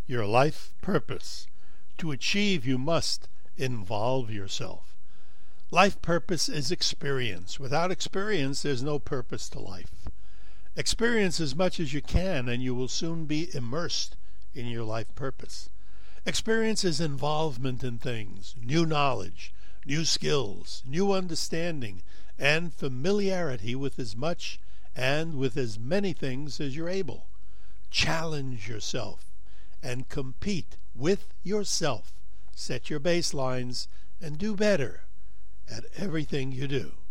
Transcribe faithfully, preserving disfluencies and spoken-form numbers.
your life purpose. To achieve, you must involve yourself. Life purpose is experience. Without experience, there's no purpose to life. Experience as much as you can, and you will soon be immersed in your life purpose. Experience is involvement in things, new knowledge, new skills, new understanding, and familiarity with as much and with as many things as you're able. Challenge yourself and compete with yourself. Set your baselines and do better at everything you do.